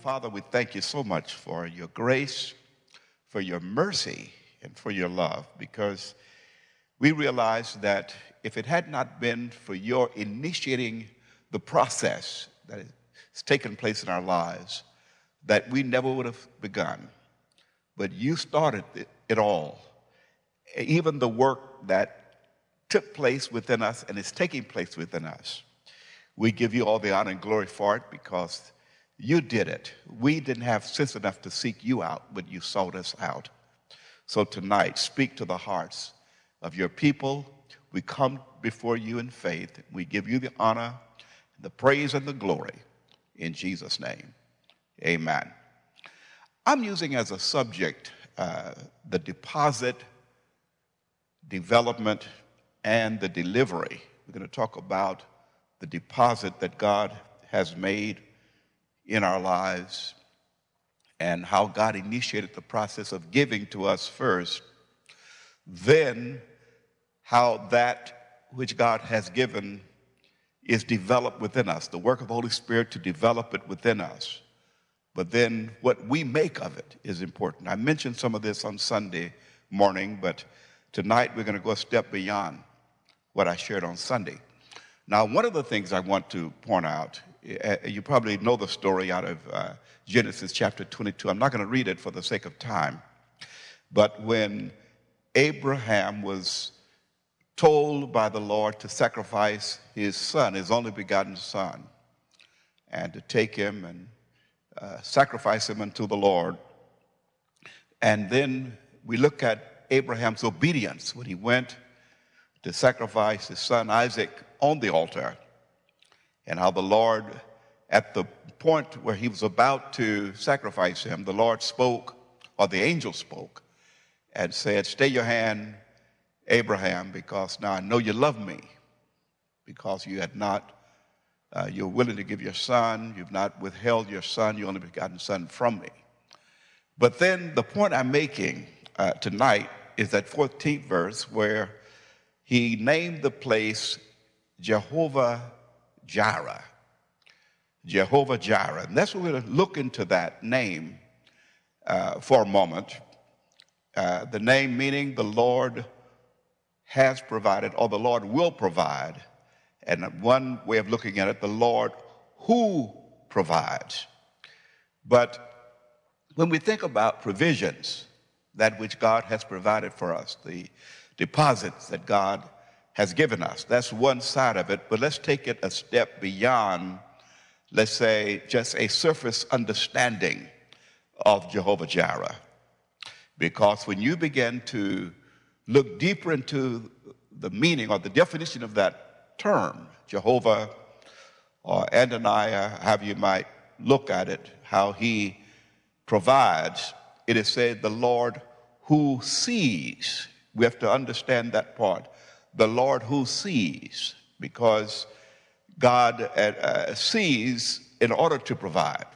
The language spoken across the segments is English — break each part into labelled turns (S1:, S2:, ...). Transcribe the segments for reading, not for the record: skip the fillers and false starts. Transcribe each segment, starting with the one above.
S1: Father, we thank you so much for your grace, for your mercy, and for your love, because we realize that if it had not been for your initiating the process that has taken place in our lives, that we never would have begun. But you started it all. Even the work that took place within us and is taking place within us. We give you all the honor and glory for it because you did it. We didn't have sense enough to seek you out, but you sought us out. So tonight, speak to the hearts of your people. We come before you in faith. We give you the honor, the praise, and the glory. In Jesus' name, amen. I'm using as a subject the deposit, development, and the delivery. We're going to talk about the deposit that God has made in our lives and how God initiated the process of giving to us first, then how that which God has given is developed within us, the work of the Holy Spirit to develop it within us. But then what we make of it is important. I mentioned some of this on Sunday morning, but tonight we're going to go a step beyond what I shared on Sunday. Now, one of the things I want to point out, you probably know the story out of Genesis chapter 22. I'm not going to read it for the sake of time. But when Abraham was told by the Lord to sacrifice his son, his only begotten son, and to take him and sacrifice him unto the Lord. And then we look at Abraham's obedience when he went to sacrifice his son Isaac on the altar, and how the Lord, at the point where he was about to sacrifice him, the Lord spoke, or the angel spoke, and said, "Stay your hand, Abraham, because now I know you love me, because you had not you're willing to give your son. You've not withheld your son, your only begotten son, from me." But then the point I'm making tonight is that 14th verse where he named the place Jehovah Jireh. Jehovah Jireh. And that's what we're going to look into that name for a moment. The name meaning the Lord has provided, or the Lord will provide. And one way of looking at it, the Lord who provides. But when we think about provisions, that which God has provided for us, the deposits that God has given us, that's one side of it. But let's take it a step beyond, let's say, just a surface understanding of Jehovah Jireh. Because when you begin to look deeper into the meaning or the definition of that term, Jehovah or Adonai, however you might look at it, how he provides, it is said the Lord who sees. We have to understand that part. The Lord who sees, because God sees in order to provide.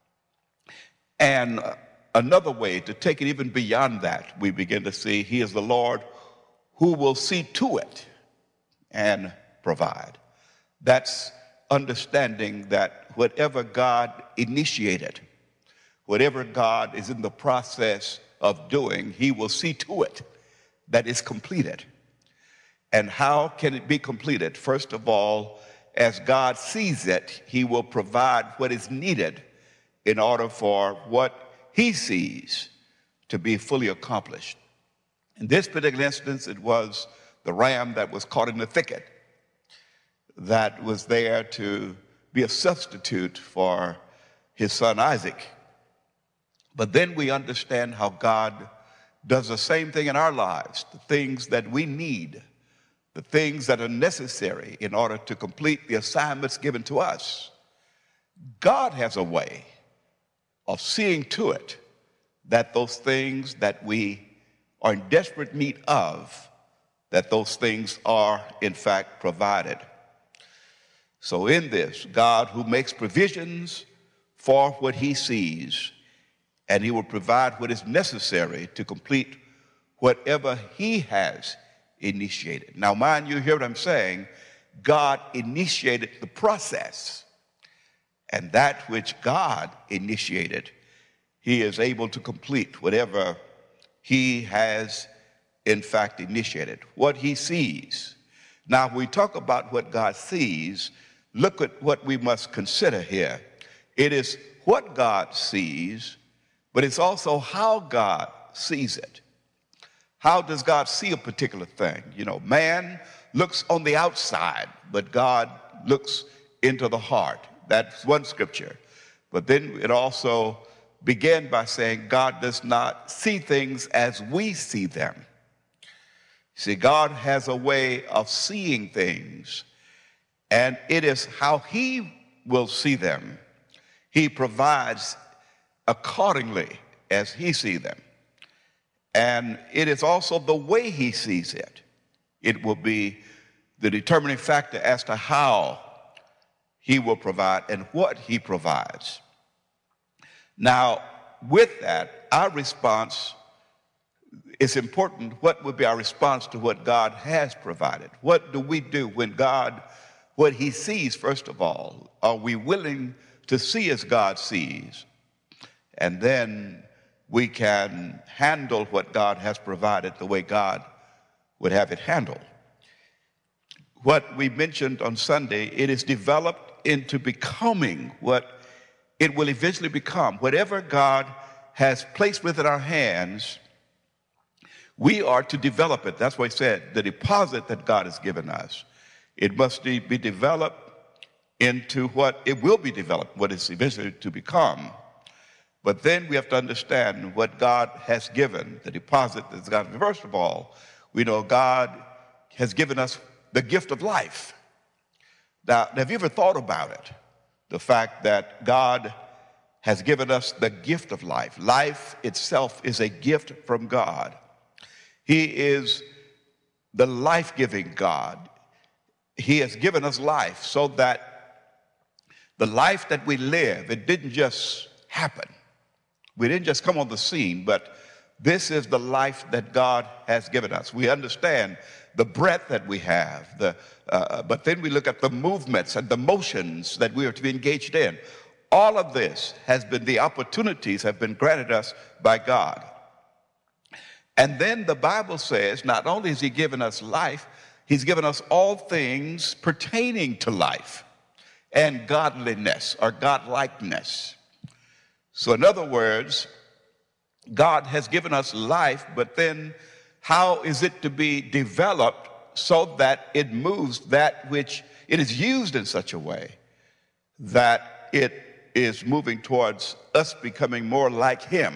S1: And another way to take it even beyond that, we begin to see he is the Lord who will see to it and provide. That's understanding that whatever God initiated, whatever God is in the process of doing, he will see to it that is completed. And how can it be completed? First of all, as God sees it, he will provide what is needed in order for what he sees to be fully accomplished. In this particular instance, it was the ram that was caught in the thicket that was there to be a substitute for his son Isaac. But then we understand how God does the same thing in our lives, the things that we need, the things that are necessary in order to complete the assignments given to us. God has a way of seeing to it that those things that we are in desperate need of, that those things are in fact provided. So in this, God who makes provisions for what he sees, and he will provide what is necessary to complete whatever he has initiated. Now, mind you, hear what I'm saying? God initiated the process. And that which God initiated, he is able to complete whatever he has in fact initiated, what he sees. Now, when we talk about what God sees, look at what we must consider here. It is what God sees, but it's also how God sees it. How does God see a particular thing? You know, man looks on the outside, but God looks into the heart. That's one scripture. But then it also began by saying God does not see things as we see them. See, God has a way of seeing things, and it is how he will see them. He provides accordingly as he sees them. And it is also the way he sees it. It will be the determining factor as to how he will provide and what he provides. Now, with that, our response is important. What would be our response to what God has provided? What do we do when God, what he sees, first of all? Are we willing to see as God sees? And then we can handle what God has provided the way God would have it handled. What we mentioned on Sunday, it is developed into becoming what it will eventually become. Whatever God has placed within our hands, we are to develop it. That's why he said the deposit that God has given us, it must be developed into what it will be developed, what it's eventually to become. But then we have to understand what God has given, the deposit that's God. First of all, we know God has given us the gift of life. Now, have you ever thought about it? The fact that God has given us the gift of life. Life itself is a gift from God. He is the life-giving God. He has given us life so that the life that we live, it didn't just happen. We didn't just come on the scene, but this is the life that God has given us. We understand the breath that we have, but then we look at the movements and the motions that we are to be engaged in. All of this has been, the opportunities have been granted us by God. And then the Bible says, not only has he given us life, he's given us all things pertaining to life and godliness or godlikeness. So in other words, God has given us life, but then how is it to be developed so that it moves that which it is used in such a way that it is moving towards us becoming more like him?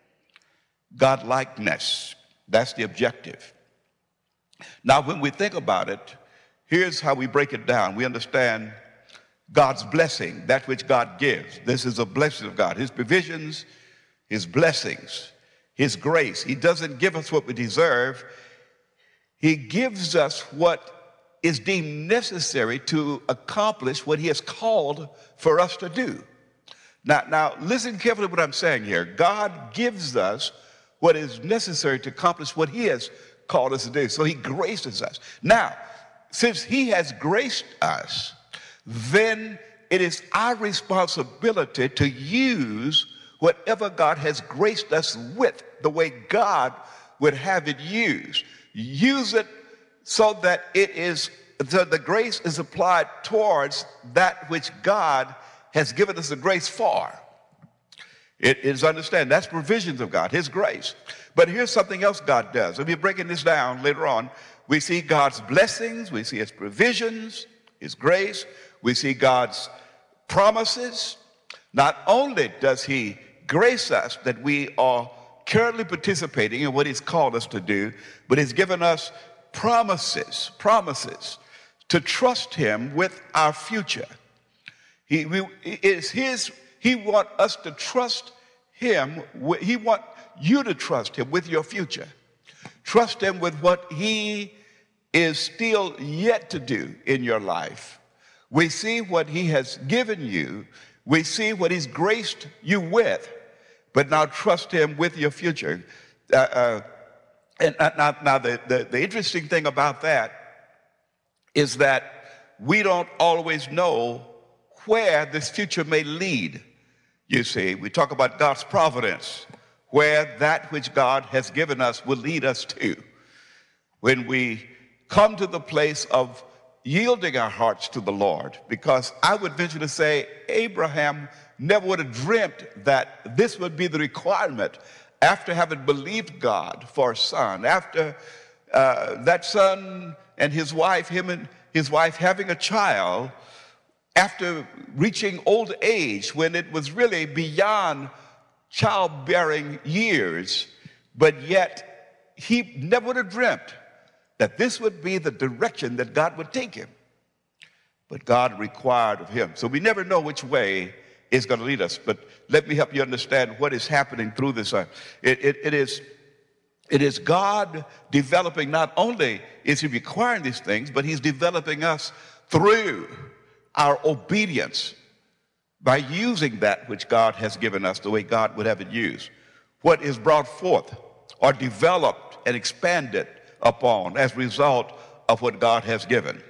S1: Godlikeness, that's the objective. Now, when we think about it, here's how we break it down. We understand God's blessing, that which God gives. This is a blessing of God. His provisions, his blessings, his grace. He doesn't give us what we deserve. He gives us what is deemed necessary to accomplish what he has called for us to do. Now, listen carefully to what I'm saying here. God gives us what is necessary to accomplish what he has called us to do. So he graces us. Now, since he has graced us, then it is our responsibility to use whatever God has graced us with the way God would have it used. Use it so that the grace is applied towards that which God has given us the grace for. It is understand that's provisions of God, his grace. But here's something else God does. If you're breaking this down later on, we see God's blessings, we see his provisions, his grace, we see God's promises. Not only does he grace us that we are currently participating in what he's called us to do, but he's given us promises to trust him with our future. He wants us to trust him. He wants you to trust him with your future. Trust him with what he is still yet to do in your life. We see what he has given you. We see what he's graced you with. But now trust him with your future. Now the interesting thing about that is that we don't always know where this future may lead. You see, we talk about God's providence, where that which God has given us will lead us to. When we come to the place of yielding our hearts to the Lord, because I would venture to say Abraham never would have dreamt that this would be the requirement after having believed God for a son, after that son and his wife, him and his wife having a child, after reaching old age when it was really beyond childbearing years, but yet he never would have dreamt that this would be the direction that God would take him. But God required of him. So we never know which way is going to lead us. But let me help you understand what is happening through this. It is God developing, not only is he requiring these things, but he's developing us through our obedience by using that which God has given us the way God would have it used. What is brought forth or developed and expanded upon as a result of what God has given.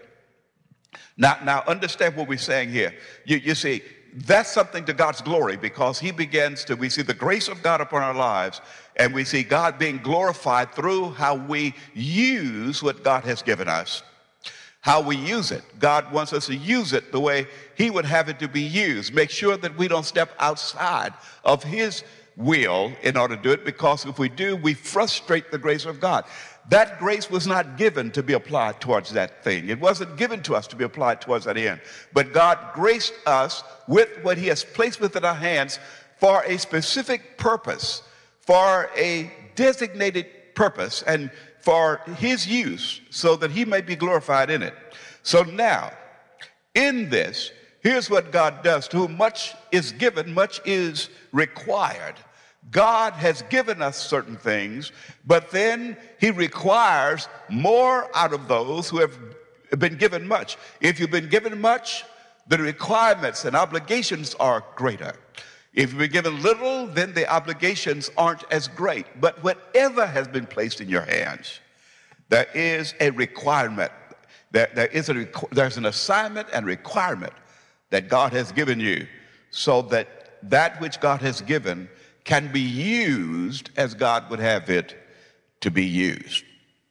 S1: Now understand what we're saying here. You see, that's something to God's glory, because he begins to, we see the grace of God upon our lives, and we see God being glorified through how we use what God has given us, how we use it. God wants us to use it the way he would have it to be used. Make sure that we don't step outside of his will in order to do it, because if we do, we frustrate the grace of God. That grace was not given to be applied towards that thing. It wasn't given to us to be applied towards that end. But God graced us with what he has placed within our hands for a specific purpose, for a designated purpose, and for his use, so that he may be glorified in it. So now, in this, here's what God does. To whom much is given, much is required. God has given us certain things, but then he requires more out of those who have been given much. If you've been given much, the requirements and obligations are greater. If you've been given little, then the obligations aren't as great. But whatever has been placed in your hands, there is a requirement. There's an assignment and requirement that God has given you, so that which God has given can be used as God would have it to be used.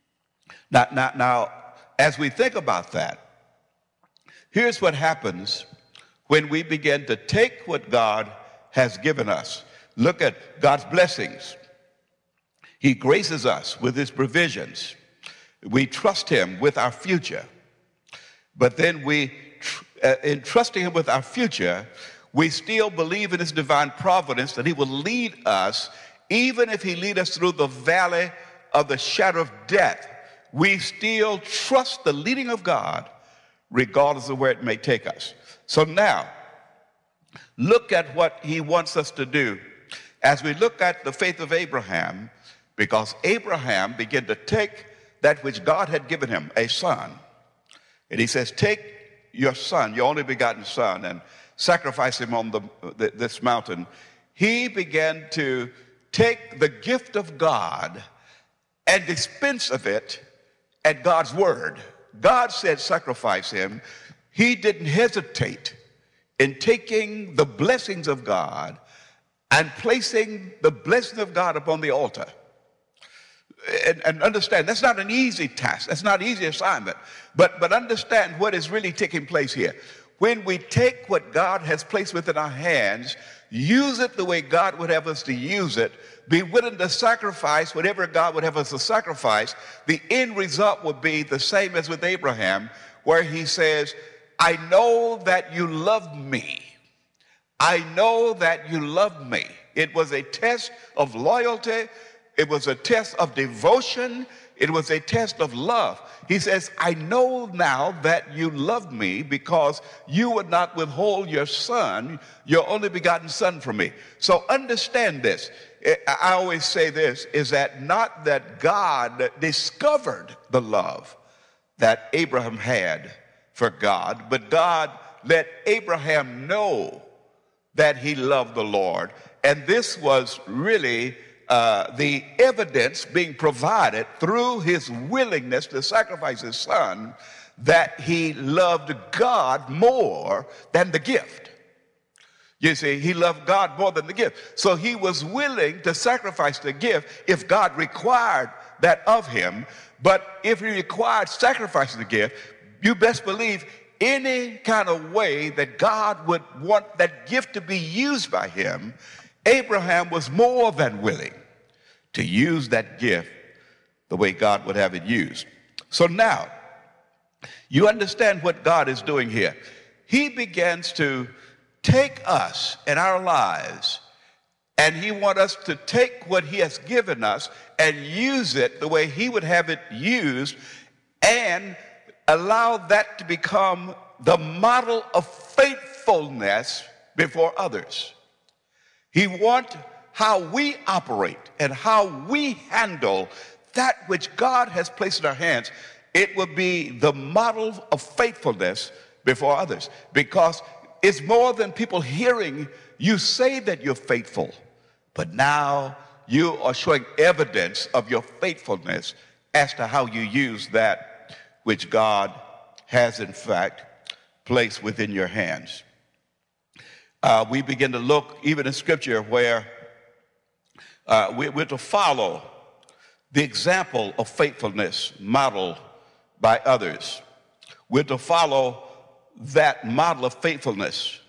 S1: Now, as we think about that, here's what happens when we begin to take what God has given us. Look at God's blessings. He graces us with his provisions. We trust him with our future. But then in trusting him with our future, we still believe in his divine providence that he will lead us, even if he lead us through the valley of the shadow of death. We still trust the leading of God, regardless of where it may take us. So now, look at what he wants us to do. As we look at the faith of Abraham, because Abraham began to take that which God had given him, a son. And he says, take your son, your only begotten son, and sacrifice him on this mountain. He began to take the gift of God and dispense of it at God's word. God said sacrifice him. He didn't hesitate in taking the blessings of God and placing the blessing of God upon the altar. And understand, that's not an easy task. That's not an easy assignment. But understand what is really taking place here. When we take what God has placed within our hands, use it the way God would have us to use it, be willing to sacrifice whatever God would have us to sacrifice, the end result would be the same as with Abraham, where he says, I know that you love me. I know that you love me. It was a test of loyalty. It was a test of devotion. It was a test of love. He says, I know now that you love me because you would not withhold your son, your only begotten son, from me. So understand this. I always say this, is that not that God discovered the love that Abraham had for God, but God let Abraham know that he loved the Lord. And this was really the evidence being provided through his willingness to sacrifice his son, that he loved God more than the gift. You see, he loved God more than the gift. So he was willing to sacrifice the gift if God required that of him. But if he required sacrificing the gift, you best believe any kind of way that God would want that gift to be used by him, Abraham was more than willing to use that gift the way God would have it used. So now, you understand what God is doing here. He begins to take us and our lives, and he wants us to take what he has given us and use it the way he would have it used, and allow that to become the model of faithfulness before others. He wants how we operate and how we handle that which God has placed in our hands. It will be the model of faithfulness before others, because it's more than people hearing you say that you're faithful, but now you are showing evidence of your faithfulness as to how you use that which God has in fact placed within your hands. We begin to look even in Scripture where we're to follow the example of faithfulness modeled by others. We're to follow that model of faithfulness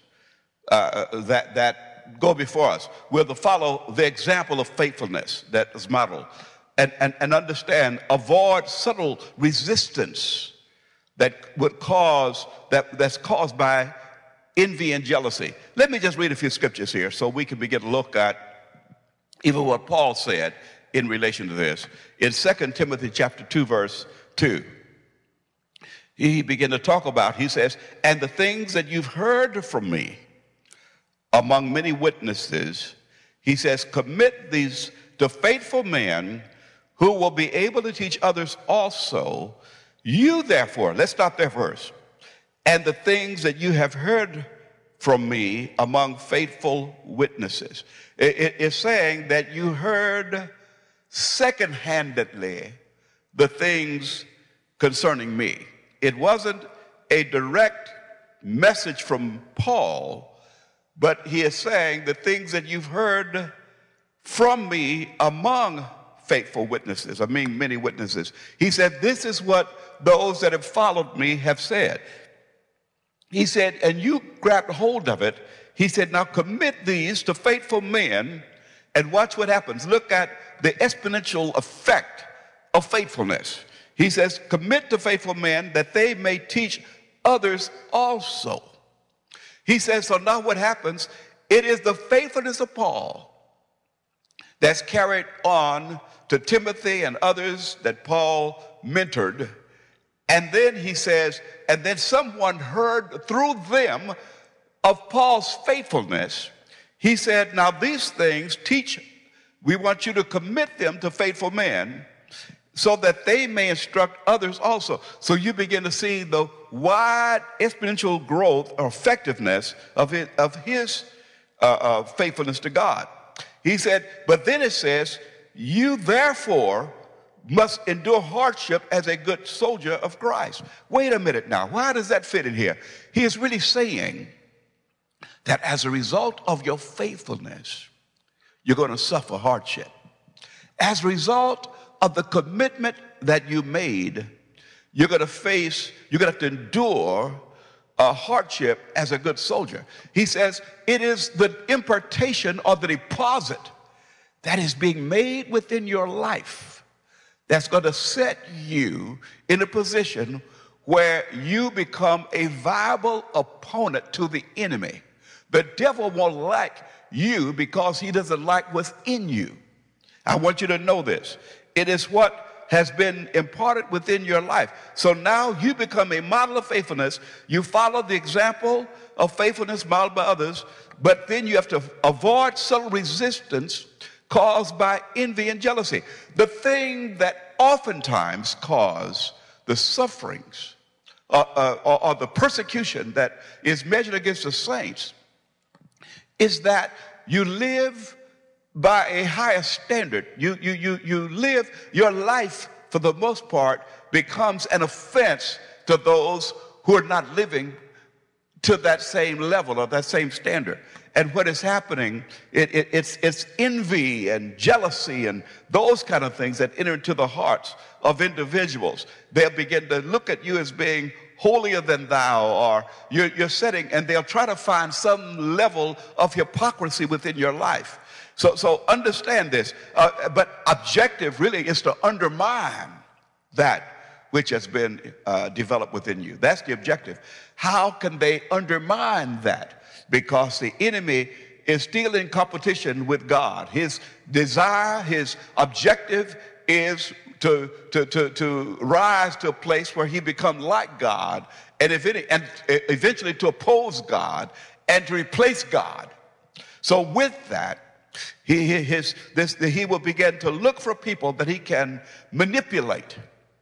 S1: that go before us. We're to follow the example of faithfulness that is modeled. And understand, avoid subtle resistance that would cause, that's caused by envy and jealousy. Let me just read a few scriptures here so we can begin to look at even what Paul said in relation to this. In 2 Timothy chapter 2, verse 2, he began to talk about, he says, and the things that you've heard from me among many witnesses, he says, commit these to faithful men who will be able to teach others also. You therefore, let's stop there first, and the things that you have heard from me among faithful witnesses. It is saying that you heard second-handedly the things concerning me. It wasn't a direct message from Paul, but he is saying the things that you've heard from me among faithful witnesses, I mean many witnesses. He said, this is what those that have followed me have said. He said, and you grabbed hold of it. He said, now commit these to faithful men and watch what happens. Look at the exponential effect of faithfulness. He says, commit to faithful men that they may teach others also. He says, so now what happens? It is the faithfulness of Paul that's carried on to Timothy and others that Paul mentored. And then he says, and then someone heard through them of Paul's faithfulness. He said, now these things teach, we want you to commit them to faithful men so that they may instruct others also. So you begin to see the wide exponential growth or effectiveness of his faithfulness to God. He said, but then it says, you therefore must endure hardship as a good soldier of Christ. Wait a minute now. Why does that fit in here? He is really saying that as a result of your faithfulness, you're going to suffer hardship. As a result of the commitment that you made, you're going to have to endure a hardship as a good soldier. He says it is the impartation or the deposit that is being made within your life that's going to set you in a position where you become a viable opponent to the enemy. The devil won't like you because he doesn't like what's in you. I want you to know this. It is what has been imparted within your life. So now you become a model of faithfulness. You follow the example of faithfulness modeled by others, but then you have to avoid subtle resistance caused by envy and jealousy. The thing that oftentimes cause the sufferings or the persecution that is measured against the saints is that you live by a higher standard. You live, your life for the most part becomes an offense to those who are not living to that same level or that same standard. And what is happening, it's envy and jealousy and those kind of things that enter into the hearts of individuals. They'll begin to look at you as being holier than thou, or you're setting, and they'll try to find some level of hypocrisy within your life. So understand this. But objective really is to undermine that which has been developed within you. That's the objective. How can they undermine that? Because the enemy is still in competition with God. His desire, his objective is to rise to a place where he become like God, and eventually to oppose God and to replace God. So with that, he will begin to look for people that he can manipulate,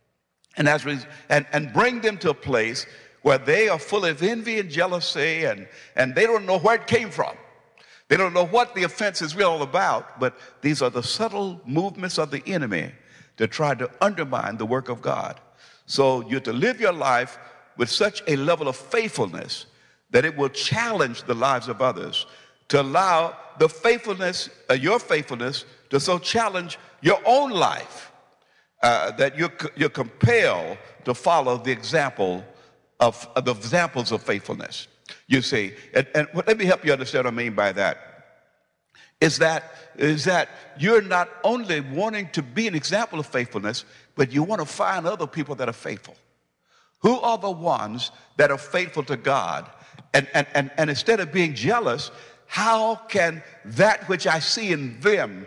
S1: and bring them to a place where they are full of envy and jealousy, and they don't know where it came from. They don't know what the offense is really all about, but these are the subtle movements of the enemy to try to undermine the work of God. So you're to live your life with such a level of faithfulness that it will challenge the lives of others, to allow the faithfulness, your faithfulness, to so challenge your own life that you're compelled to follow the examples of faithfulness. You see, and let me help you understand what I mean by that. Is that you're not only wanting to be an example of faithfulness, but you want to find other people that are faithful. Who are the ones that are faithful to God? And instead of being jealous, how can that which I see in them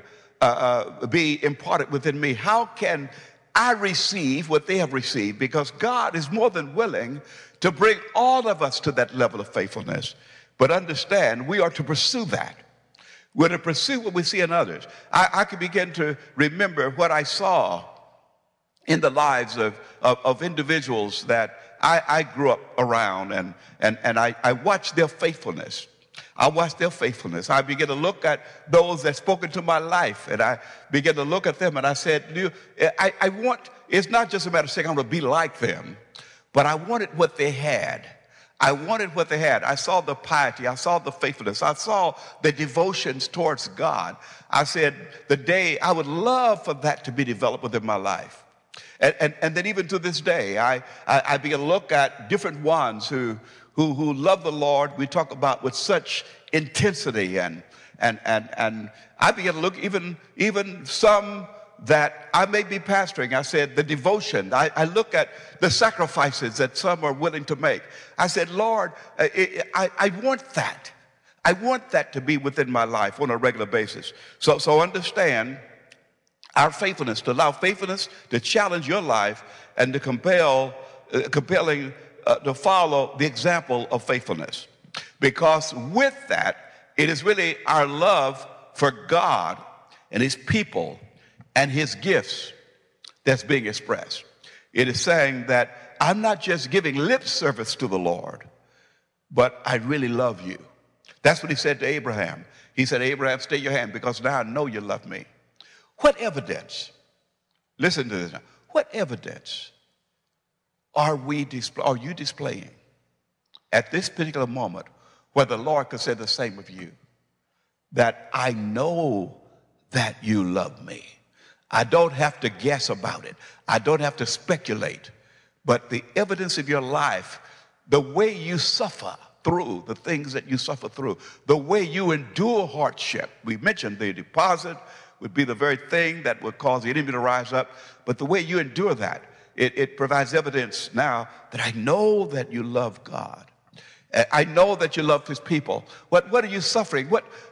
S1: be imparted within me? How can I receive what they have received? Because God is more than willing to bring all of us to that level of faithfulness. But understand, we are to pursue that. We're to pursue what we see in others. I can begin to remember what I saw in the lives of individuals that I grew up around, and I watched their faithfulness. I watched their faithfulness. I began to look at those that spoke into my life, and I began to look at them, and I said, I want, it's not just a matter of saying I'm going to be like them, but I wanted what they had. I wanted what they had. I saw the piety. I saw the faithfulness. I saw the devotions towards God. I said, the day I would love for that to be developed within my life. And then even to this day, I begin to look at different ones who love the Lord. We talk about with such intensity, and I began to look even some that I may be pastoring. I said the devotion. I look at the sacrifices that some are willing to make. I said, Lord, I want that. I want that to be within my life on a regular basis. So understand our faithfulness, to allow faithfulness to challenge your life and to compelling to follow the example of faithfulness. Because with that, it is really our love for God and his people and his gifts that's being expressed. It is saying that I'm not just giving lip service to the Lord, but I really love you. That's what he said to Abraham. He said, Abraham, stay your hand, because now I know you love me. What evidence, listen to this now, what evidence are you displaying at this particular moment where the Lord could say the same of you? That I know that you love me. I don't have to guess about it. I don't have to speculate. But the evidence of your life, the way you suffer through the things that you suffer through, the way you endure hardship. We mentioned the deposit would be the very thing that would cause the enemy to rise up. But the way you endure that, it provides evidence now that I know that you love God. I know that you love his people. What are you suffering?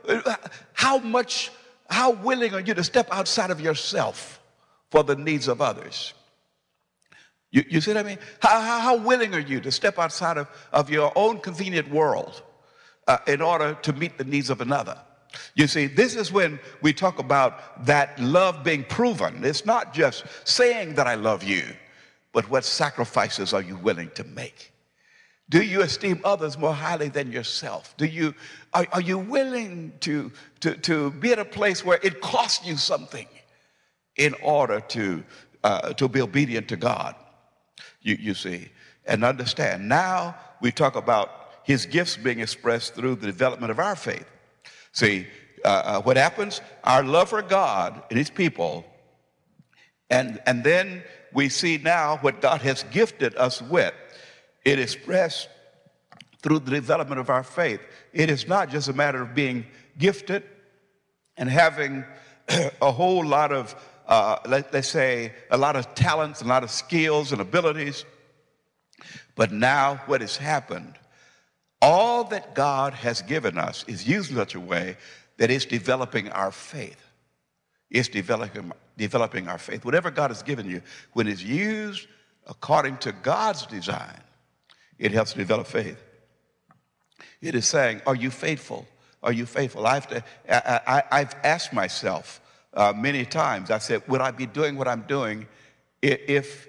S1: How willing are you to step outside of yourself for the needs of others? You see what I mean? How willing are you to step outside of your own convenient world in order to meet the needs of another? You see, this is when we talk about that love being proven. It's not just saying that I love you, but what sacrifices are you willing to make? Do you esteem others more highly than yourself? Are you willing to be at a place where it costs you something in order to be obedient to God? You see, And understand, now we talk about his gifts being expressed through the development of our faith. See, what happens? Our love for God and his people, and then we see now what God has gifted us with. It is expressed through the development of our faith. It is not just a matter of being gifted and having a whole lot of, let's say, a lot of talents, a lot of skills and abilities. But now what has happened, all that God has given us is used in such a way that it's developing our faith. It's developing our faith. Whatever God has given you, when it's used according to God's design, it helps develop faith. It is saying, are you faithful? Are you faithful? I've asked myself many times, I said, would I be doing what I'm doing if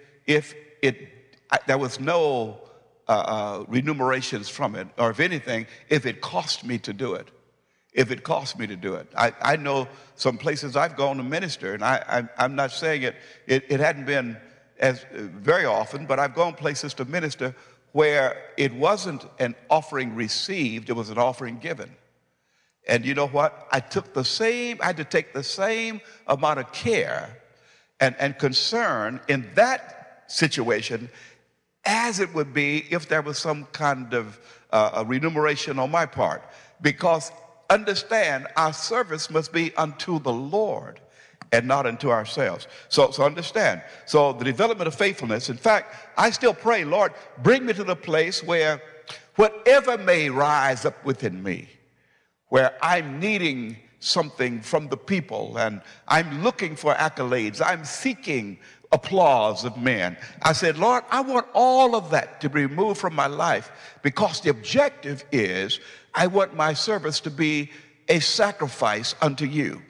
S1: there was no remunerations from it, or if anything, if it cost me to do it. If it cost me to do it. I know some places I've gone to minister, and I'm not saying it hadn't been as very often, but I've gone places to minister where it wasn't an offering received, it was an offering given. And you know what? I had to take the same amount of care and concern in that situation as it would be if there was some kind of a remuneration on my part. Because understand, our service must be unto the Lord and not unto ourselves. So understand. So the development of faithfulness, in fact, I still pray, Lord, bring me to the place where whatever may rise up within me, where I'm needing something from the people and I'm looking for accolades, I'm seeking applause of men. I said, Lord, I want all of that to be removed from my life, because the objective is I want my service to be a sacrifice unto you.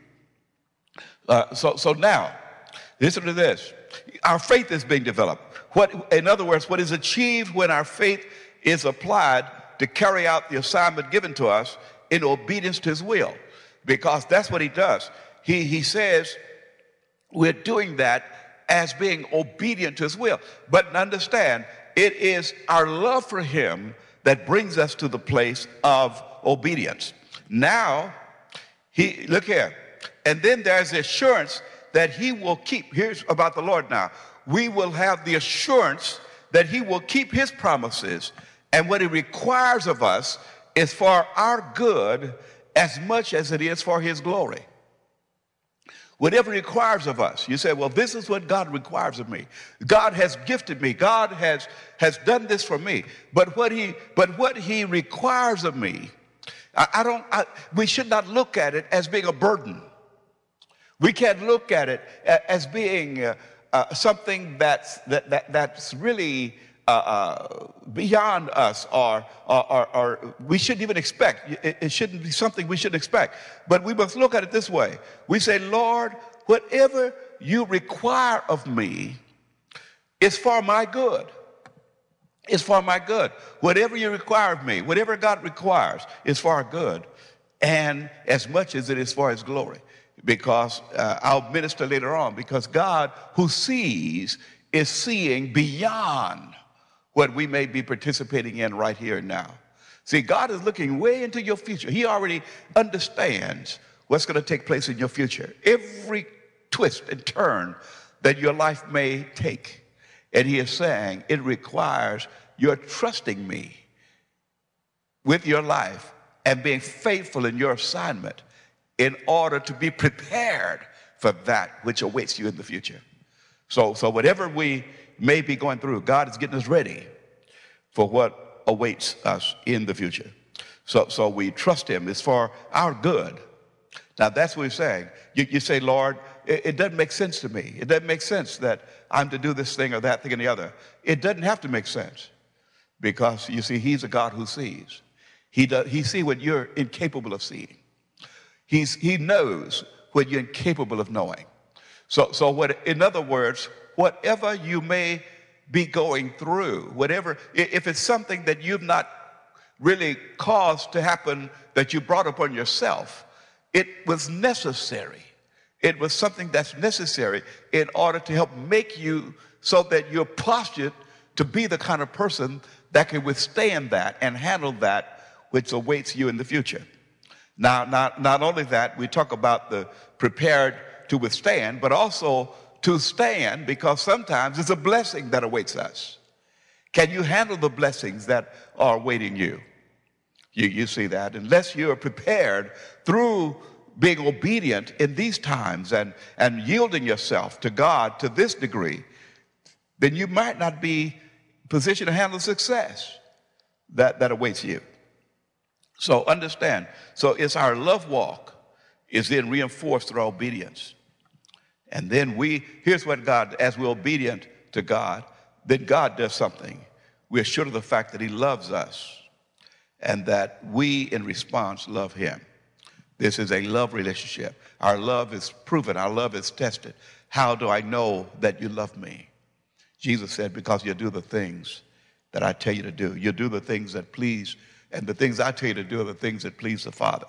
S1: So now, listen to this. Our faith is being developed. In other words, what is achieved when our faith is applied to carry out the assignment given to us in obedience to his will. Because that's what he does. He says we're doing that as being obedient to his will. But understand, it is our love for him that brings us to the place of obedience. Now, look here. And then there's the assurance that he will keep. Here's about the Lord now. We will have the assurance that he will keep his promises, and what he requires of us is for our good as much as it is for his glory. Whatever he requires of us. You say, well, this is what God requires of me. God has gifted me. God has done this for me. But what he requires of me, we should not look at it as being a burden. We can't look at it as being something that's really beyond us, or we shouldn't even expect. It shouldn't be something we should expect. But we must look at it this way. We say, Lord, whatever you require of me is for my good. It's for my good. Whatever you require of me, whatever God requires is for our good, and as much as it is for his glory. Because I'll minister later on, because God who sees is seeing beyond what we may be participating in right here and now. See, God is looking way into your future. He already understands what's going to take place in your future. Every twist and turn that your life may take. And he is saying it requires your trusting me with your life and being faithful in your assignment in order to be prepared for that which awaits you in the future. So whatever we may be going through, God is getting us ready for what awaits us in the future. So we trust him. It's for our good. Now that's what he's saying. You say, Lord, it doesn't make sense to me. It doesn't make sense that I'm to do this thing or that thing and the other. It doesn't have to make sense, because you see, he's a God who sees. He sees what you're incapable of seeing. He knows what you're incapable of knowing. So in other words, whatever you may be going through, whatever, if it's something that you've not really caused to happen, that you brought upon yourself, it was necessary. It was something that's necessary in order to help make you so that you're postured to be the kind of person that can withstand that and handle that which awaits you in the future. Now, not only that, we talk about the prepared to withstand, but also to stand, because sometimes it's a blessing that awaits us. Can you handle the blessings that are awaiting you? You see that? Unless you are prepared through being obedient in these times and yielding yourself to God to this degree, then you might not be positioned to handle success that awaits you. So understand. So it's our love walk is then reinforced through our obedience. And then here's what God, as we're obedient to God, then God does something. We're sure of the fact that he loves us and that we, in response, love him. This is a love relationship. Our love is proven. Our love is tested. How do I know that you love me? Jesus said, because you do the things that I tell you to do. You do the things that please, and the things I tell you to do are the things that please the Father.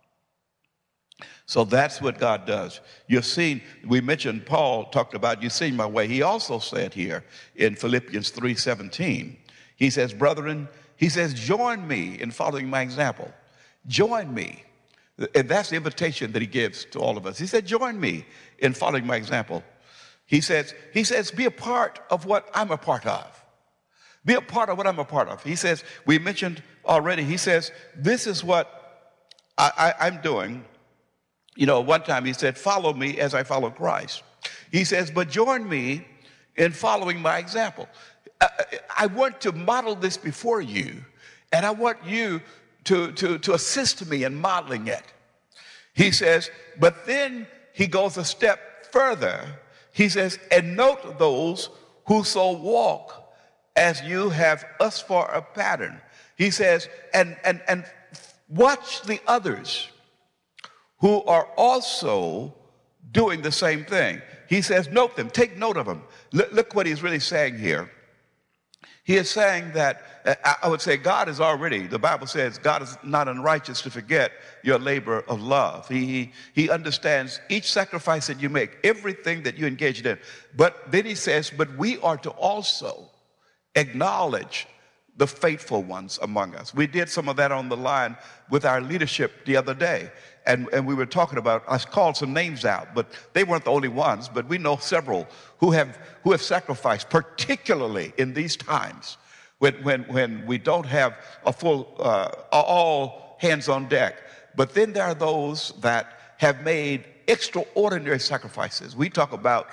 S1: So that's what God does. You've seen, we mentioned Paul talked about, you've seen my way. He also said here in Philippians 3:17, he says, brethren, he says, join me in following my example. Join me. And that's the invitation that he gives to all of us. He said, join me in following my example. He says, be a part of what I'm a part of. Be a part of what I'm a part of. He says, we mentioned already, he says, this is what I'm doing. You know, one time he said, follow me as I follow Christ. He says, but join me in following my example. I want to model this before you, and I want you to assist me in modeling it. He says, but then he goes a step further. He says, and note those who so walk as you have us for a pattern. He says, and watch the others who are also doing the same thing. He says, note them, take note of them. Look what he's really saying here. He is saying that, I would say God is already, the Bible says, God is not unrighteous to forget your labor of love. He understands each sacrifice that you make, everything that you engage in. But then he says, but we are to also acknowledge the faithful ones among us. We did some of that on the line with our leadership the other day. And we were talking about, I called some names out, but they weren't the only ones, but we know several who have sacrificed, particularly in these times when we don't have a full, all hands on deck. But then there are those that have made extraordinary sacrifices. We talk about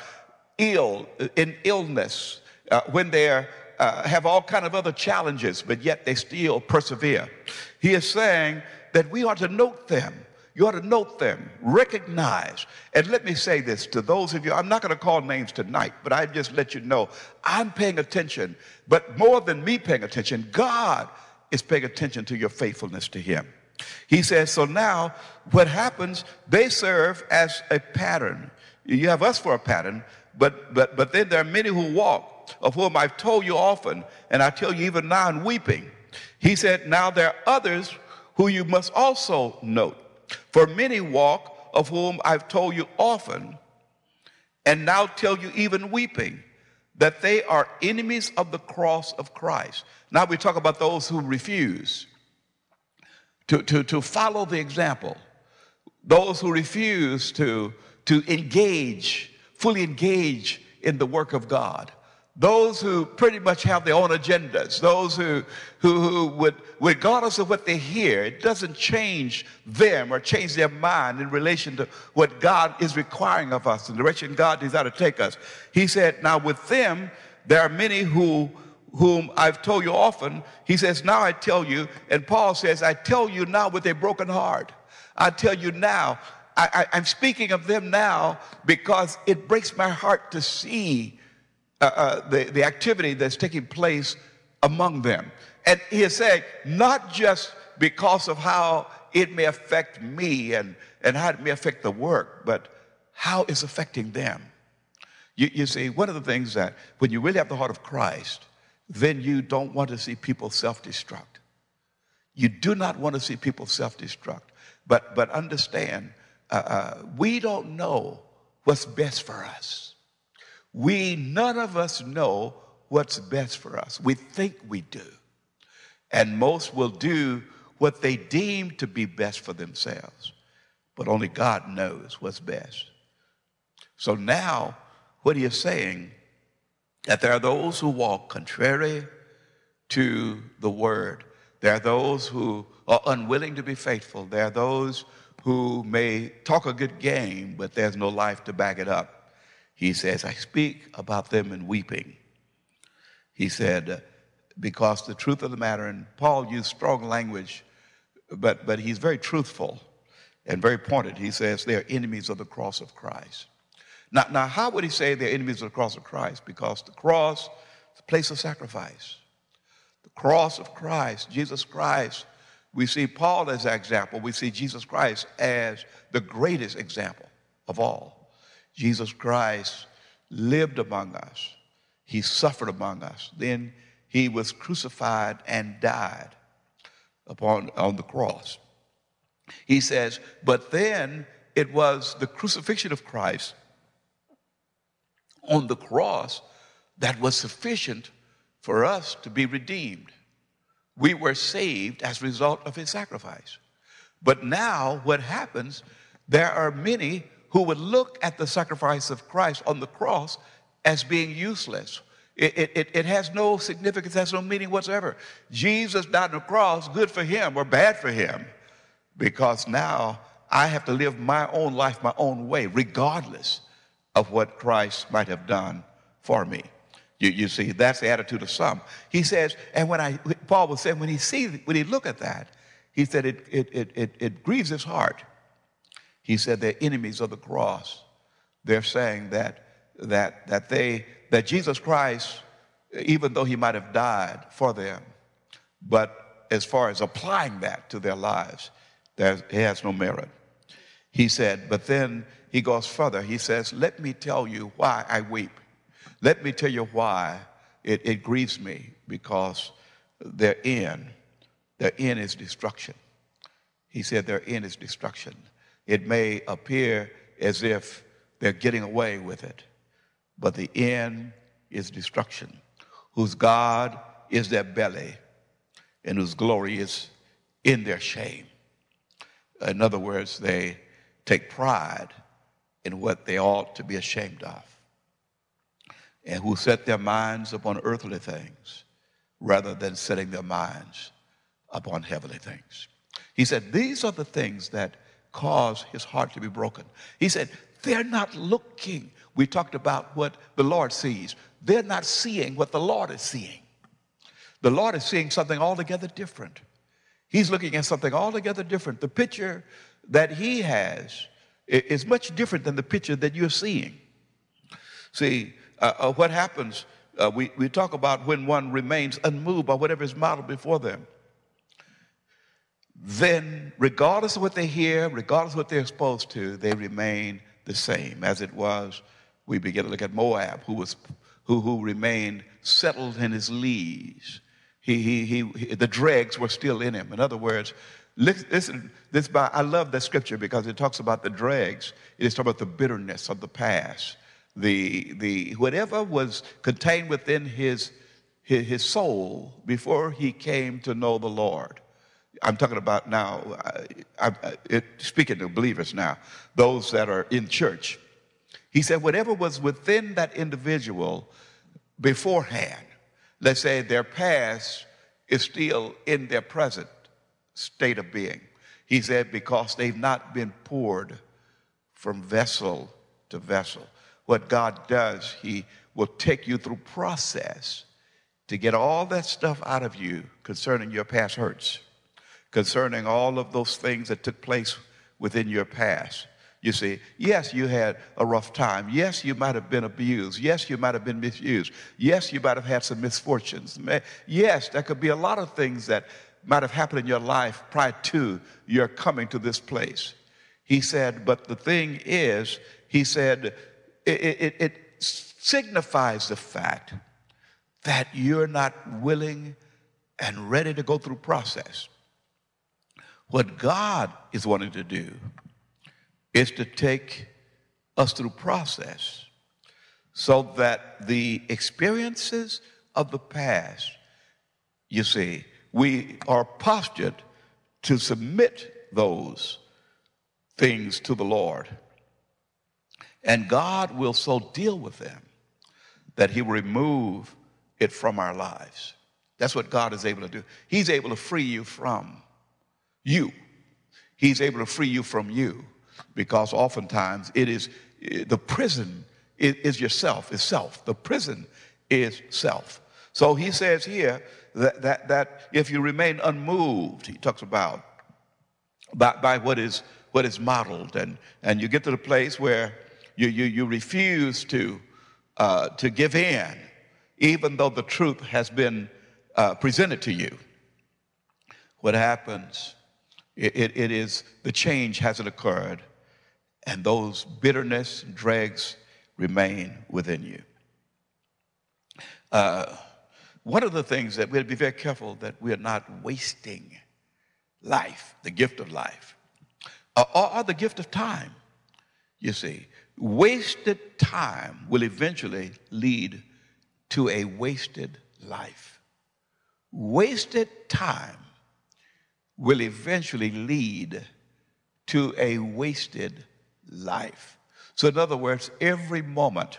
S1: in illness, when they're have all kind of other challenges, but yet they still persevere. He is saying that we ought to note them. You ought to note them, recognize. And let me say this to those of you, I'm not going to call names tonight, but I just let you know, I'm paying attention. But more than me paying attention, God is paying attention to your faithfulness to him. He says, so now what happens, they serve as a pattern. You have us for a pattern, but then there are many who walk, of whom I've told you often, and I tell you even now in weeping. He said, now there are others who you must also note. For many walk, of whom I've told you often, and now tell you even weeping, that they are enemies of the cross of Christ. Now we talk about those who refuse to follow the example. Those who refuse to engage, fully engage in the work of God. Those who pretty much have their own agendas, those who would, regardless of what they hear, it doesn't change them or change their mind in relation to what God is requiring of us, and the direction God desires to take us. He said, now with them, there are many whom I've told you often. He says, now I tell you, and Paul says, I tell you now with a broken heart. I tell you now, I'm speaking of them now because it breaks my heart to see the activity that's taking place among them. And he is saying, not just because of how it may affect me and how it may affect the work, but how it's affecting them. You see, one of the things that when you really have the heart of Christ, then you don't want to see people self-destruct. You do not want to see people self-destruct. But understand, we don't know what's best for us. None of us know what's best for us. We think we do. And most will do what they deem to be best for themselves. But only God knows what's best. So now, what he is saying, that there are those who walk contrary to the word. There are those who are unwilling to be faithful. There are those who may talk a good game, but there's no life to back it up. He says, I speak about them in weeping. He said, because the truth of the matter, and Paul used strong language, but he's very truthful and very pointed. He says they're enemies of the cross of Christ. Now, how would he say they're enemies of the cross of Christ? Because the cross is a place of sacrifice. The cross of Christ, Jesus Christ, we see Paul as an example. We see Jesus Christ as the greatest example of all. Jesus Christ lived among us. He suffered among us. Then he was crucified and died on the cross. He says, but then it was the crucifixion of Christ on the cross that was sufficient for us to be redeemed. We were saved as a result of his sacrifice. But now what happens, there are many who would look at the sacrifice of Christ on the cross as being useless. It has no significance, has no meaning whatsoever. Jesus died on the cross, good for him or bad for him, because now I have to live my own life my own way, regardless of what Christ might have done for me. You see, that's the attitude of some. He says, and Paul was saying, when he look at that, he said it grieves his heart. He said they're enemies of the cross. They're saying that Jesus Christ, even though he might have died for them, but as far as applying that to their lives, he has no merit. He said, but then he goes further. He says, let me tell you why I weep. Let me tell you why it grieves me, because their end is destruction. He said their end is destruction. It may appear as if they're getting away with it, but the end is destruction, whose God is their belly and whose glory is in their shame. In other words, they take pride in what they ought to be ashamed of, and who set their minds upon earthly things rather than setting their minds upon heavenly things. He said, these are the things that cause his heart to be broken. He said, they're not looking. We talked about what the Lord sees. They're not seeing what the Lord is seeing. The Lord is seeing something altogether different. He's looking at something altogether different. The picture that he has is much different than the picture that you're seeing. See, what happens, we talk about when one remains unmoved by whatever is modeled before them. Then, regardless of what they hear, regardless of what they're exposed to, they remain the same. As it was, we begin to look at Moab, who remained settled in his lees. The dregs were still in him. In other words, listen, I love that scripture because it talks about the dregs. It is talking about the bitterness of the past. The whatever was contained within his soul before he came to know the Lord. I'm talking about now, speaking to believers now, those that are in church. He said whatever was within that individual beforehand, let's say their past is still in their present state of being. He said because they've not been poured from vessel to vessel. What God does, he will take you through process to get all that stuff out of you concerning your past hurts, concerning all of those things that took place within your past. You see, yes, you had a rough time. Yes, you might have been abused. Yes, you might have been misused. Yes, you might have had some misfortunes. Yes, there could be a lot of things that might have happened in your life prior to your coming to this place. He said, but the thing is, he said, it signifies the fact that you're not willing and ready to go through process. What God is wanting to do is to take us through process so that the experiences of the past, you see, we are postured to submit those things to the Lord. And God will so deal with them that he will remove it from our lives. That's what God is able to do. He's able to free you from you. He's able to free you from you, because oftentimes it is the prison is yourself, is self. The prison is self. So he says here that if you remain unmoved, he talks about by what is modeled, and you get to the place where you refuse to give in, even though the truth has been presented to you. What happens? It is the change hasn't occurred, and those bitterness and dregs remain within you. One of the things that we have to be very careful that we are not wasting life, the gift of life, or the gift of time. You see, wasted time will eventually lead to a wasted life. Wasted time will eventually lead to a wasted life. So in other words, every moment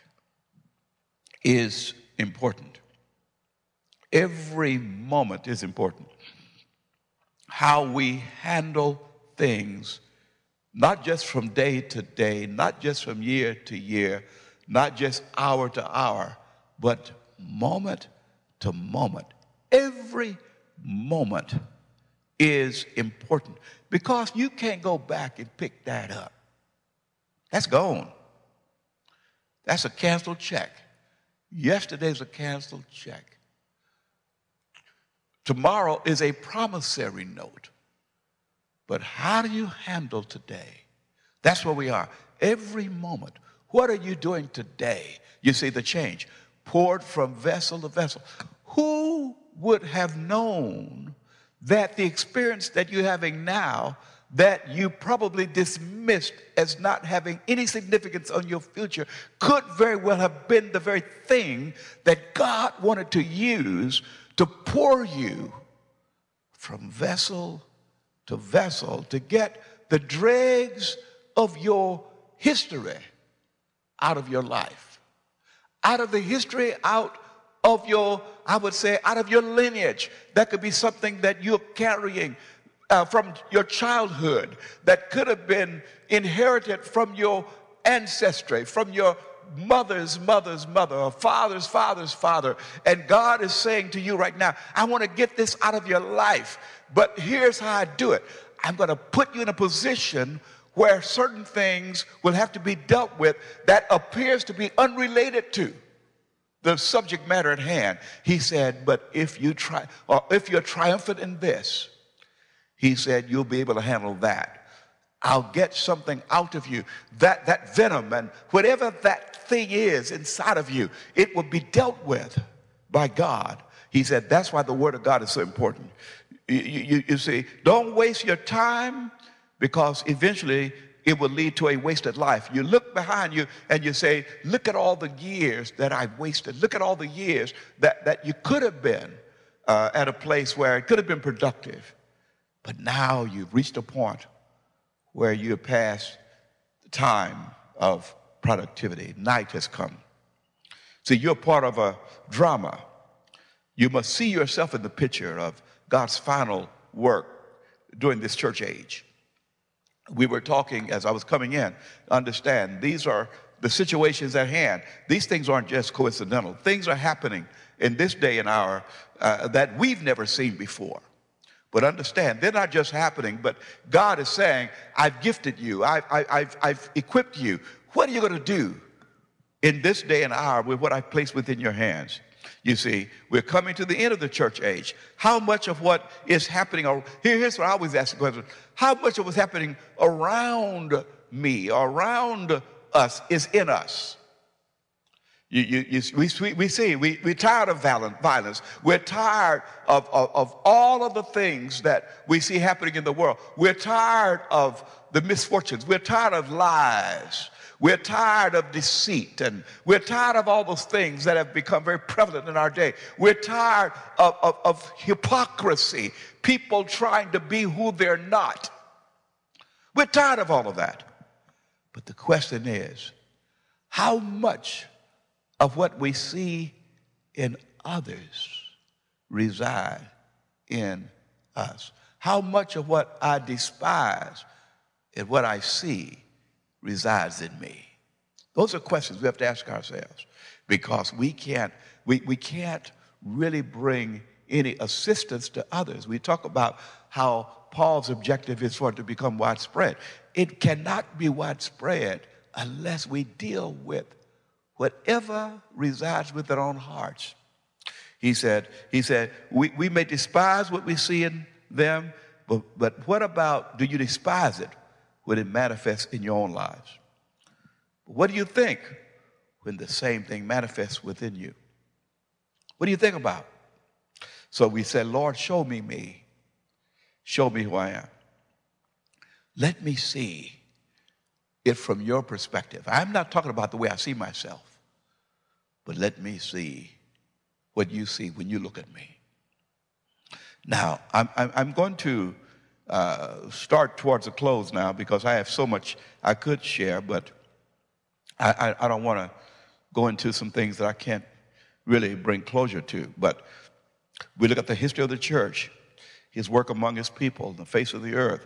S1: is important. Every moment is important. How we handle things, not just from day to day, not just from year to year, not just hour to hour, but moment to moment. Every moment is important, because you can't go back and pick that up. That's gone. That's a canceled check. Yesterday's a canceled check. Tomorrow is a promissory note. But how do you handle today? That's where we are. Every moment. What are you doing today? You see the change. Poured from vessel to vessel. Who would have known that the experience that you're having now, that you probably dismissed as not having any significance on your future, could very well have been the very thing that God wanted to use to pour you from vessel to vessel, to get the dregs of your history out of your life, out of the history, out of your, I would say, out of your lineage. That could be something that you're carrying from your childhood, that could have been inherited from your ancestry, from your mother's mother's mother, or father's father's father. And God is saying to you right now, I want to get this out of your life, but here's how I do it. I'm going to put you in a position where certain things will have to be dealt with that appears to be unrelated to the subject matter at hand. He said, but if you try, or if you're triumphant in this, he said, you'll be able to handle that. I'll get something out of you. That venom and whatever that thing is inside of you, it will be dealt with by God. He said, that's why the Word of God is so important. You see, don't waste your time, because eventually it will lead to a wasted life. You look behind you and you say, look at all the years that I've wasted. Look at all the years that you could have been at a place where it could have been productive. But now you've reached a point where you have passed the time of productivity. Night has come. See, you're part of a drama. You must see yourself in the picture of God's final work during this church age. We were talking as I was coming in, understand these are the situations at hand. These things aren't just coincidental. Things are happening in this day and hour that we've never seen before. But understand, they're not just happening, but God is saying, I've gifted you, I've equipped you. What are you going to do in this day and hour with what I've placed within your hands? You see, we're coming to the end of the church age. How much of what is happening, here's what I always ask the question, how much of what's happening around me, around us, is in us? We're tired of violence. We're tired of all of the things that we see happening in the world. We're tired of the misfortunes. We're tired of lies. We're tired of deceit, and we're tired of all those things that have become very prevalent in our day. We're tired of hypocrisy, people trying to be who they're not. We're tired of all of that. But the question is, how much of what we see in others reside in us? How much of what I despise and what I see resides in me? Those are questions we have to ask ourselves, because we can't really bring any assistance to others. We talk about how Paul's objective is for it to become widespread. It cannot be widespread unless we deal with whatever resides within our own hearts. He said, we may despise what we see in them, but what about, do you despise it when it manifests in your own lives? What do you think when the same thing manifests within you? What do you think about? So we said, Lord, show me me. Show me who I am. Let me see it from your perspective. I'm not talking about the way I see myself, but let me see what you see when you look at me. Now, I'm going to start towards a close now, because I have so much I could share, but I don't want to go into some things that I can't really bring closure to. But we look at the history of the church, his work among his people, the face of the earth.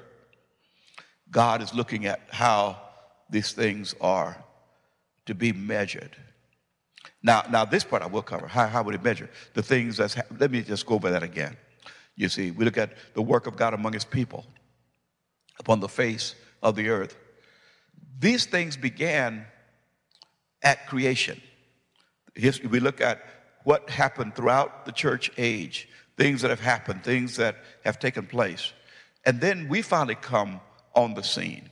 S1: God is looking at how these things are to be measured. Now this part I will cover. How would it measure? The things that's let me just go over that again. You see, we look at the work of God among his people upon the face of the earth. These things began at creation. We look at what happened throughout the church age, things that have happened, things that have taken place. And then we finally come on the scene.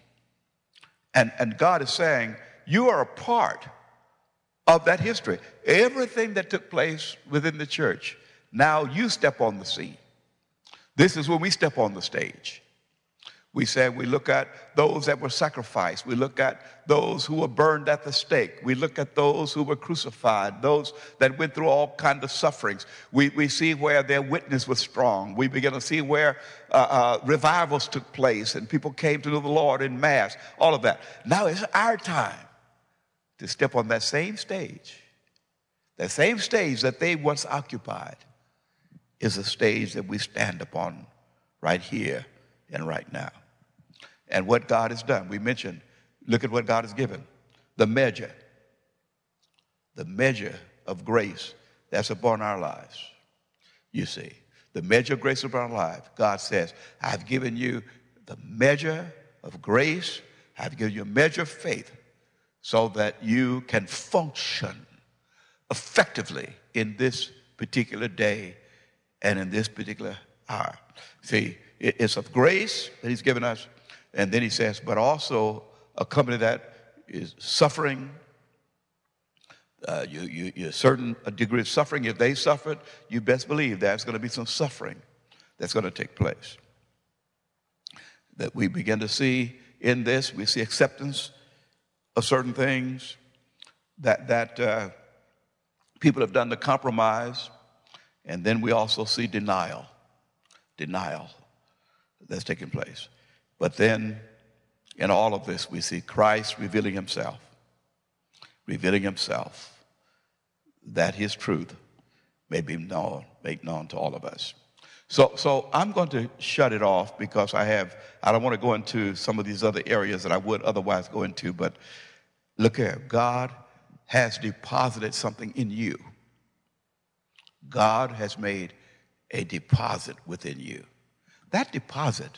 S1: And God is saying, you are a part of that history. Everything that took place within the church, now you step on the scene. This is when we step on the stage. We said we look at those that were sacrificed. We look at those who were burned at the stake. We look at those who were crucified, those that went through all kinds of sufferings. We see where their witness was strong. We begin to see where revivals took place and people came to know the Lord in mass, all of that. Now it's our time to step on that same stage. That same stage that they once occupied is a stage that we stand upon right here and right now. And what God has done, we mentioned, look at what God has given. The measure of grace that's upon our lives. You see, the measure of grace upon our lives. God says, I've given you the measure of grace. I've given you a measure of faith so that you can function effectively in this particular day and in this particular hour. See, it's of grace that he's given us. And then he says, but also accompany that is suffering. You a certain degree of suffering. If they suffered, you best believe there's going to be some suffering that's going to take place. That we begin to see in this, we see acceptance of certain things that people have done to compromise. And then we also see denial that's taking place. But then in all of this, we see Christ revealing himself that his truth may be made known to all of us. So I'm going to shut it off because I don't want to go into some of these other areas that I would otherwise go into, but look here, God has deposited something in you. God has made a deposit within you. That deposit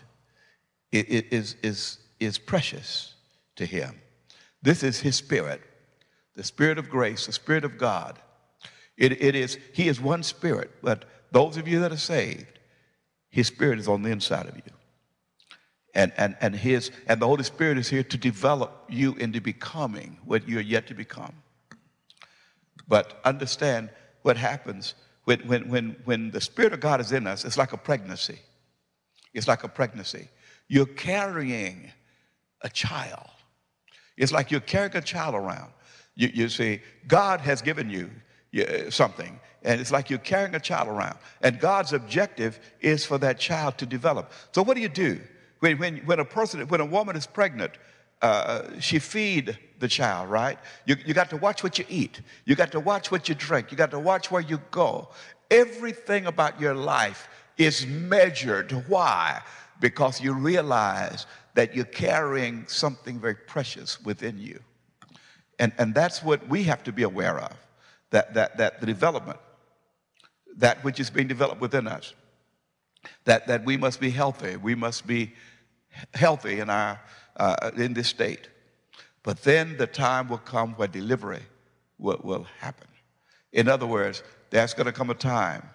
S1: is precious to him. This is his spirit, the spirit of grace, the spirit of God. He is one spirit, but those of you that are saved, his spirit is on the inside of you. And the Holy Spirit is here to develop you into becoming what you're yet to become. But understand what happens when the Spirit of God is in us. It's like a pregnancy. It's like a pregnancy. You're carrying a child. It's like you're carrying a child around. You see, God has given you something, and it's like you're carrying a child around. And God's objective is for that child to develop. So what do you do? When a woman is pregnant, she feed the child, right? You got to watch what you eat. You got to watch what you drink. You got to watch where you go. Everything about your life is measured. Why? Because you realize that you're carrying something very precious within you. And that's what we have to be aware of, that the development, that which is being developed within us, that we must be healthy. We must be healthy in this state. But then the time will come where delivery will happen. In other words, there's going to come a time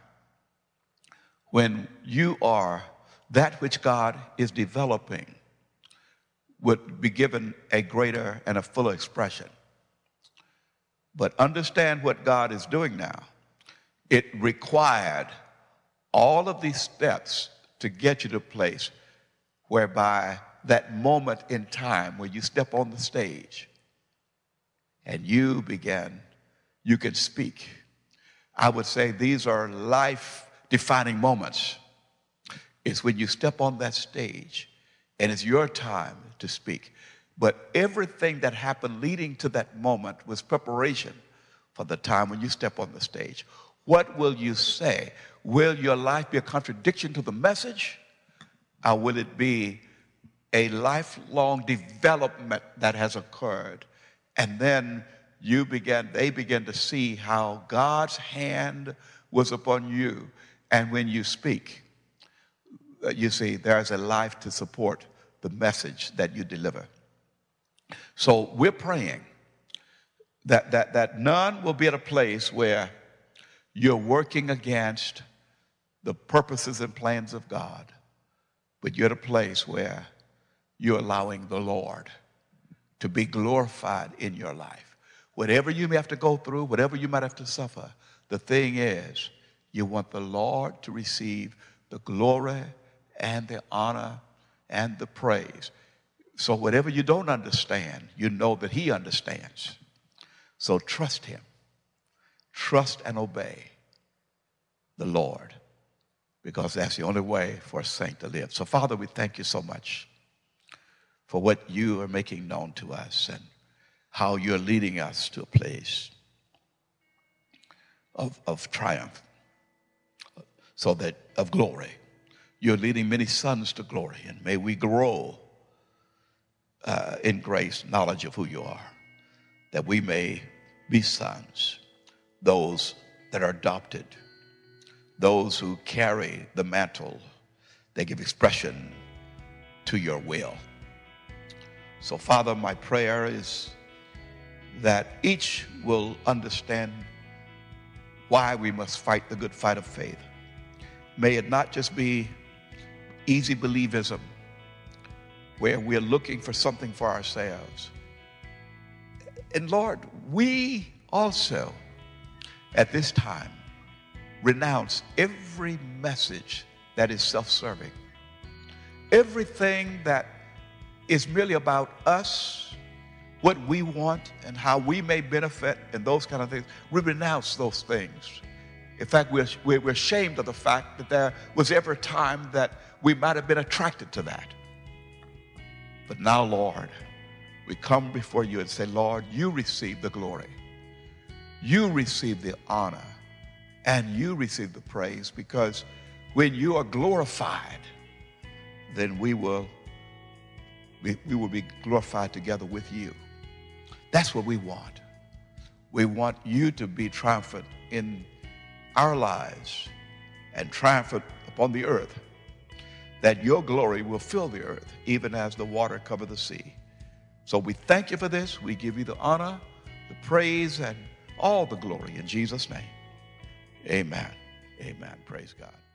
S1: when you are that which God is developing would be given a greater and a fuller expression. But understand what God is doing now. It required all of these steps to get you to a place whereby that moment in time where you step on the stage and you can speak. I would say these are life-defining moments. It's when you step on that stage and it's your time to speak. But everything that happened leading to that moment was preparation for the time when you step on the stage. What will you say? Will your life be a contradiction to the message? Or will it be a lifelong development that has occurred? And then they began to see how God's hand was upon you. And when you speak, you see, there's a life to support the message that you deliver. So we're praying that none will be at a place where you're working against the purposes and plans of God, but you're at a place where you're allowing the Lord to be glorified in your life. Whatever you may have to go through, whatever you might have to suffer, the thing is, you want the Lord to receive the glory and the honor and the praise. So whatever you don't understand, you know that He understands. So trust Him. Trust and obey the Lord, because that's the only way for a saint to live. So Father, we thank you so much for what you are making known to us and how you're leading us to a place of triumph, so that of glory. You're leading many sons to glory, and may we grow in grace, knowledge of who you are, that we may be sons, those that are adopted, those who carry the mantle, they give expression to your will. So, Father, my prayer is that each will understand why we must fight the good fight of faith. May it not just be easy believism, where we're looking for something for ourselves. And Lord, we also, at this time, renounce every message that is self-serving. Everything that is merely about us, what we want and how we may benefit and those kind of things, we renounce those things. In fact, we're ashamed of the fact that there was ever a time that we might have been attracted to that. But now, Lord, we come before you and say, Lord, you receive the glory. You receive the honor. And you receive the praise, because when you are glorified, then we will be glorified together with you. That's what we want. We want you to be triumphant in our lives and triumphant upon the earth, that your glory will fill the earth, even as the water cover the sea. So we thank you for this. We give you the honor, the praise, and all the glory in Jesus' name. Amen. Amen. Praise God.